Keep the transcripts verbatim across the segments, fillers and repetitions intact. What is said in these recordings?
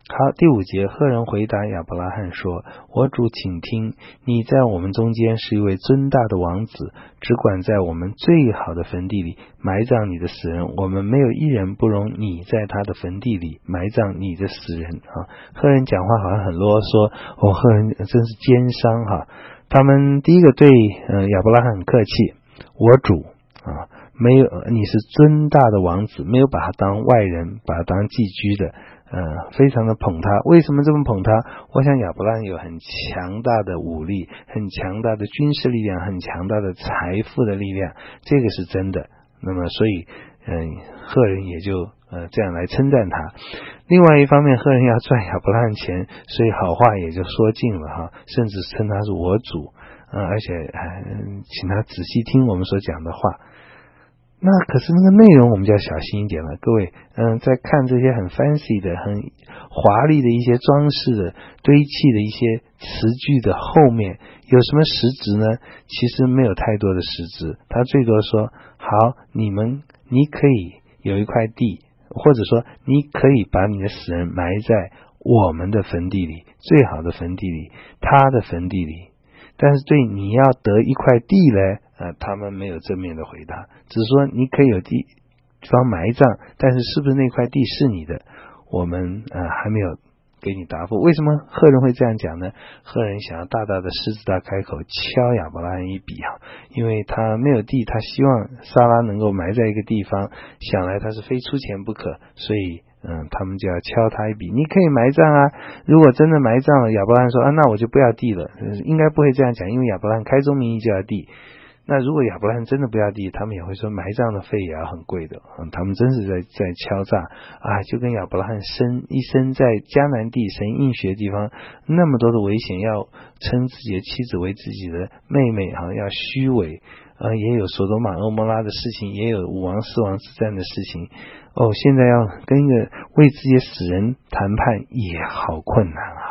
好，第五节，赫人回答亚伯拉罕说：我主请听，你在我们中间是一位尊大的王子，只管在我们最好的坟地里埋葬你的死人，我们没有一人不容你在他的坟地里埋葬你的死人啊。赫人讲话好像很啰嗦，哦，赫人真是奸商哈。他们第一个对呃亚伯拉罕很客气，我主啊，没有，你是尊大的王子，没有把他当外人，把他当寄居的。呃，非常的捧他。为什么这么捧他？我想亚伯拉罕有很强大的武力，很强大的军事力量，很强大的财富的力量，这个是真的。那么所以嗯、呃，赫人也就呃这样来称赞他。另外一方面，赫人要赚亚伯拉罕钱，所以好话也就说尽了哈，甚至称他是我主，呃、而且呃请他仔细听我们所讲的话。那可是那个内容我们就要小心一点了，各位，嗯，在看这些很 fancy 的、很华丽的一些装饰的、堆砌的一些词句的后面，有什么实质呢？其实没有太多的实质，他最多说：好，你们，你可以有一块地，或者说你可以把你的死人埋在我们的坟地里，最好的坟地里，他的坟地里。但是对你要得一块地呢？呃，他们没有正面的回答，只是说你可以有地方埋葬，但是是不是那块地是你的，我们呃还没有给你答复。为什么赫人会这样讲呢？赫人想要大大的狮子大开口敲亚伯拉罕一笔啊，因为他没有地，他希望撒拉能够埋在一个地方，想来他是非出钱不可，所以嗯，他们就要敲他一笔，你可以埋葬啊。如果真的埋葬了，亚伯拉罕说啊，那我就不要地了，应该不会这样讲，因为亚伯拉罕开宗明义就要地。那如果亚伯拉罕真的不要地，他们也会说埋葬的费也要很贵的，嗯，他们真是在在敲诈啊，就跟亚伯拉罕生一生在迦南地神应许的地方，那么多的危险，要称自己的妻子为自己的妹妹，好像要虚伪，呃，也有所多玛蛾摩拉的事情，也有五王四王之战的事情。哦，现在要跟一个为自己的死人谈判也好困难啊。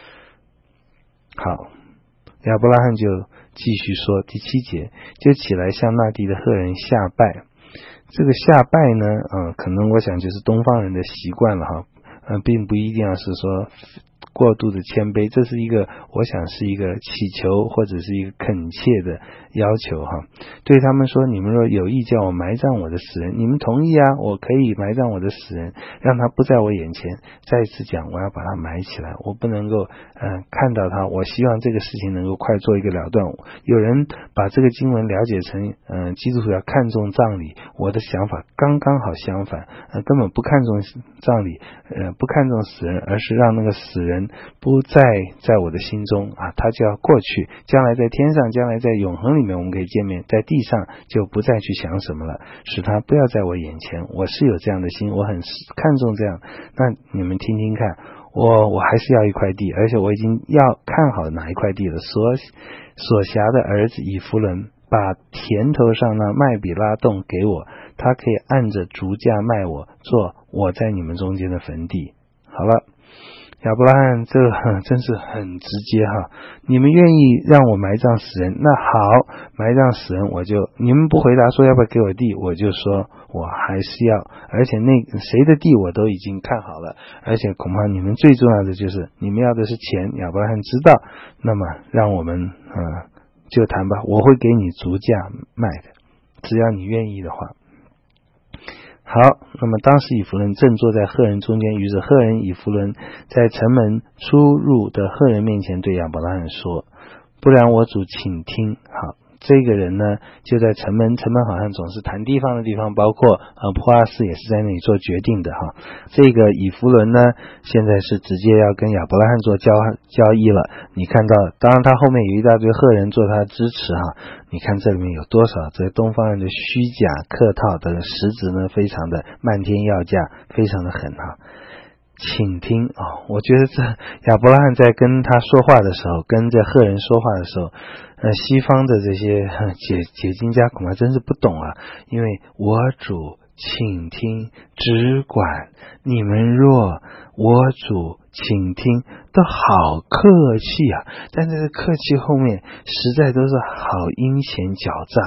好，亚伯拉罕就继续说，第七节，就起来向那地的赫人下拜。这个下拜呢，嗯、呃，可能我想就是东方人的习惯了哈，嗯、呃，并不一定要是说过度的谦卑，这是一个我想是一个祈求或者是一个恳切的要求哈。对他们说，你们若有意叫我埋葬我的死人，你们同意啊，我可以埋葬我的死人，让他不在我眼前。再一次讲，我要把他埋起来，我不能够呃看到他，我希望这个事情能够快做一个了断。有人把这个经文了解成嗯、呃、基督徒要看重葬礼，我的想法刚刚好相反，呃根本不看重葬礼，呃不看重死人，而是让那个死人不再在我的心中啊，他就要过去，将来在天上，将来在永恒里面我们可以见面，在地上就不再去想什么了，使他不要在我眼前。我是有这样的心，我很看重这样。那你们听听看，我我还是要一块地，而且我已经要看好哪一块地了。所所辖的儿子以弗伦把田头上那麦比拉洞给我，他可以按着竹价卖我，做我在你们中间的坟地。好了，亚伯拉罕这个真是很直接哈，你们愿意让我埋葬死人，那好，埋葬死人我就，你们不回答说要不要给我地，我就说我还是要，而且那谁的地我都已经看好了，而且恐怕你们最重要的就是你们要的是钱，亚伯拉罕知道，那么让我们嗯就谈吧，我会给你足价卖的，只要你愿意的话。好，那么当时以弗伦正坐在赫人中间，于是赫人以弗伦在城门出入的赫人面前对亚伯拉罕说，不然我主请听。好，这个人呢就在城门，城门好像总是谈地方的地方，包括呃波阿斯也是在那里做决定的哈。这个以弗伦呢现在是直接要跟亚伯拉罕做交交易了。你看到，当然他后面有一大堆赫人做他的支持哈。你看这里面有多少这东方人的虚假客套的实质呢，非常的漫天要价，非常的狠哈。请听哦，我觉得这亚伯拉罕在跟他说话的时候，跟这赫人说话的时候，呃，西方的这些解解经家恐怕真是不懂啊，因为我主请听，只管你们若我主请听，都好客气啊，但这个客气后面实在都是好阴险狡诈，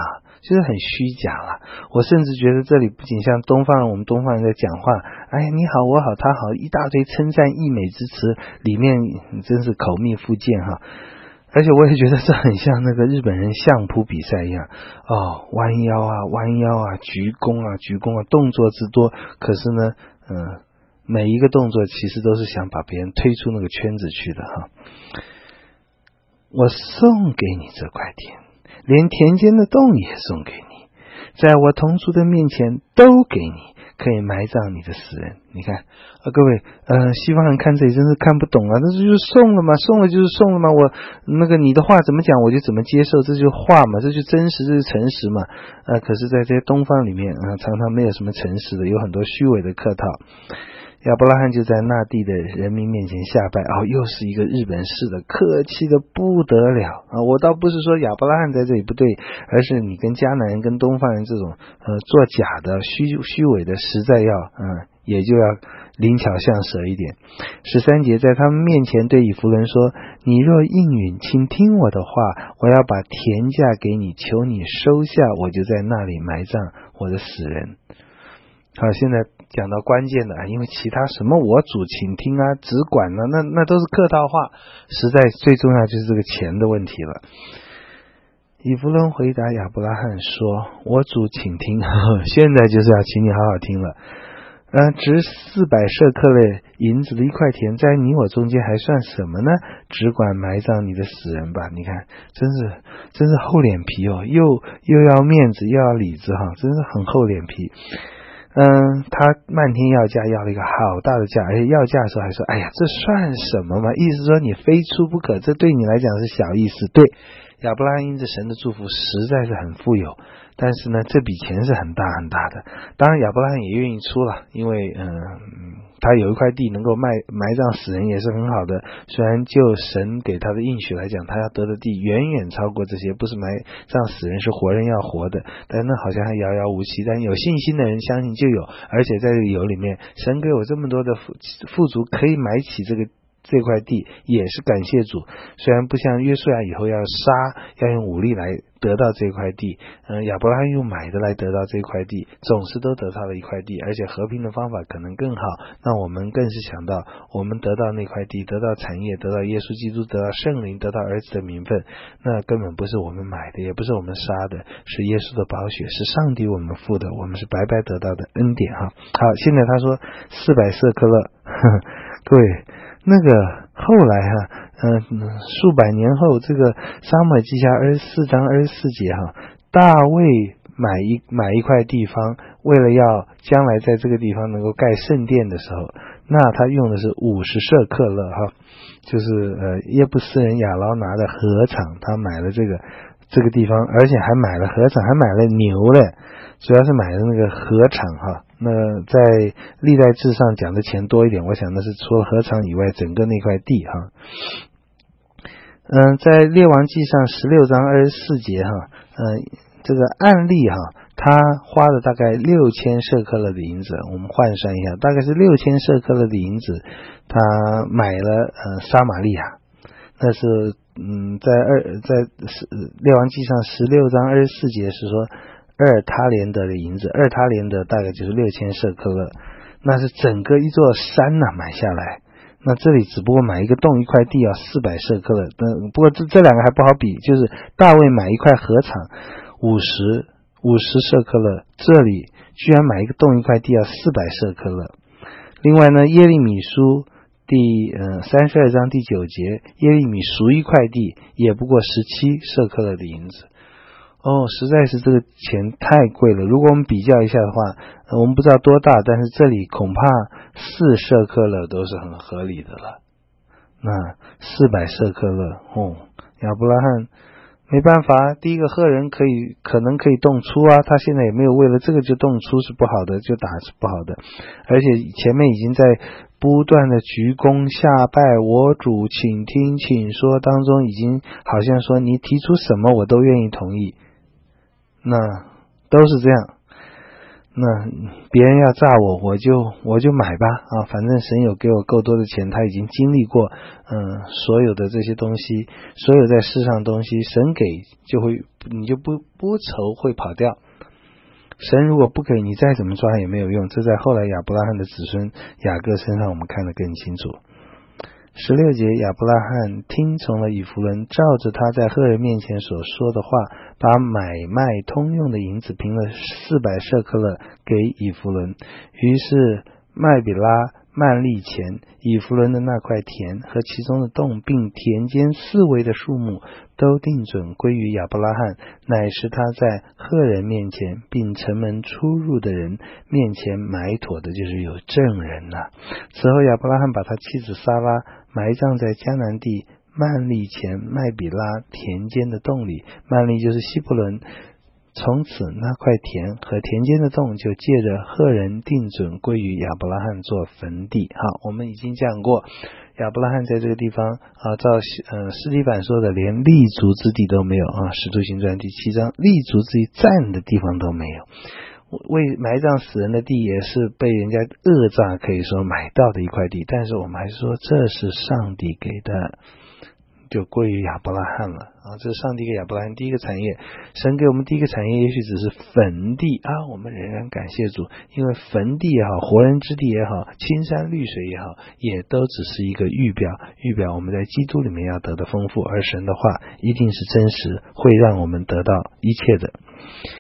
就是很虚假了。我甚至觉得这里不仅像东方人，我们东方人在讲话，哎，你好我好他好，一大堆称赞溢美之词，里面真是口蜜腹剑哈。而且我也觉得这很像那个日本人相扑比赛一样，哦，弯腰啊弯腰啊，鞠躬啊鞠躬啊，动作之多，可是呢嗯，每一个动作其实都是想把别人推出那个圈子去的哈。我送给你这块田，连田间的洞也送给你，在我同族的面前都给你，可以埋葬你的死人。你看啊，各位呃，西方人看这里真是看不懂啊，那这就是送了嘛，送了就是送了嘛，我那个你的话怎么讲我就怎么接受，这就是话嘛，这就真实，这是诚实嘛。呃，可是在这些东方里面啊、呃，常常没有什么诚实的，有很多虚伪的客套。亚伯拉罕就在那地的人民面前下拜，哦，又是一个日本式的，客气的不得了啊！我倒不是说亚伯拉罕在这里不对，而是你跟迦南人、跟东方人这种呃做假的、虚虚伪的，实在要嗯、呃，也就要灵巧像蛇一点。十三节，在他们面前对以弗伦说：“你若应允，请听我的话，我要把田价给你，求你收下，我就在那里埋葬我的死人。”好，现在讲到关键的啊，因为其他什么我主请听啊，只管呢、啊，那那都是客套话，实在最重要就是这个钱的问题了。以弗伦回答亚伯拉罕说：“我主请听，呵呵，现在就是要请你好好听了。呃，值四百舍克勒银子的一块田，在你我中间还算什么呢？只管埋葬你的死人吧。”你看，真是真是厚脸皮哦，又又要面子又要里子哈，真是很厚脸皮。嗯，他漫天要价，要了一个好大的价，而且要价的时候还说：“哎呀，这算什么嘛？”意思说你非出不可，这对你来讲是小意思。对，亚伯拉罕因着神的祝福实在是很富有，但是呢，这笔钱是很大很大的。当然，亚伯拉罕也愿意出了，因为嗯，他有一块地能够埋埋葬死人也是很好的。虽然就神给他的应许来讲，他要得的地远远超过这些，不是埋葬死人，是活人要活的，但那好像还遥遥无期。但有信心的人相信就有，而且在这个有里面，神给我这么多的富富足，可以买起这个这块地，也是感谢主。虽然不像约书亚以后要杀，要用武力来得到这块地，嗯，亚伯拉罕用买的来得到这块地，总是都得到了一块地，而且和平的方法可能更好。那我们更是想到，我们得到那块地，得到产业，得到耶稣基督，得到圣灵，得到儿子的名分，那根本不是我们买的，也不是我们杀的，是耶稣的宝血，是上帝我们付的，我们是白白得到的恩典哈。好，现在他说四百舍克勒，呵呵，各位。那个后来哈、啊，嗯、呃，数百年后，这个撒母耳记下二十四章二十四节哈，大卫买一买一块地方，为了要将来在这个地方能够盖圣殿的时候，那他用的是五十舍克勒哈，就是呃耶布斯人亚劳拿的禾场，他买了这个这个地方，而且还买了禾场，还买了牛嘞，主要是买了那个禾场哈。那在历代志上讲的钱多一点，我想那是除了禾场以外，整个那块地哈。嗯，在列王记上十六章二十四节哈，嗯，这个案例哈，他花了大概六千舍克勒的银子，我们换算一下，大概是六千舍克勒的银子，他买了呃撒玛利亚，那是嗯在二在列王记上十六章二十四节是说。二他连德的银子，二他连德大概就是六千舍克勒，那是整个一座山呐、啊、买下来。那这里只不过买一个洞一块地要四百舍克勒，那不过这这两个还不好比，就是大卫买一块禾场五十五十舍克勒，这里居然买一个洞一块地要四百舍克勒。另外呢，耶利米书第呃三十二章第九节，耶利米赎一块地也不过十七舍克勒的银子。哦，实在是这个钱太贵了。如果我们比较一下的话，呃、我们不知道多大，但是这里恐怕四舍克勒都是很合理的了。那四百舍克勒，哦，亚伯拉罕没办法，第一个赫人可以可能可以动粗啊，他现在也没有为了这个就动粗是不好的，就打是不好的，而且前面已经在不断的鞠躬下拜，我主请听请说当中已经好像说你提出什么我都愿意同意，那都是这样。 那别人要诈我，我就我就买吧啊，反正神有给我够多的钱，他已经经历过嗯所有的这些东西，所有在世上的东西，神给就会你就不不愁会跑掉。神如果不给你，再怎么抓也没有用。这在后来亚伯拉罕的子孙雅各身上我们看得更清楚。十六节，亚伯拉罕听从了以弗伦，照着他在赫人面前所说的话，把买卖通用的银子平了四百舍克勒给以弗伦。于是麦比拉、曼利前、以弗伦的那块田和其中的洞，并田间四围的树木，都定准归于亚伯拉罕，乃是他在赫人面前并城门出入的人面前埋妥的，就是有证人呐、啊。此后亚伯拉罕把他妻子撒拉埋葬在迦南地曼利前麦比拉田间的洞里，曼利就是希伯伦。从此那块田和田间的洞就借着赫人定准归于亚伯拉罕做坟地。好，我们已经讲过亚伯拉罕在这个地方啊，照呃司提反说的，连立足之地都没有啊。使徒行传第七章，立足之地站的地方都没有。为埋葬死人的地也是被人家讹诈，可以说买到的一块地，但是我们还是说这是上帝给的，就归于亚伯拉罕了啊！这是上帝给亚伯拉罕第一个产业。神给我们第一个产业也许只是坟地啊，我们仍然感谢主，因为坟地也好，活人之地也好，青山绿水也好，也都只是一个预表，预表我们在基督里面要得的丰富，而神的话一定是真实，会让我们得到一切的。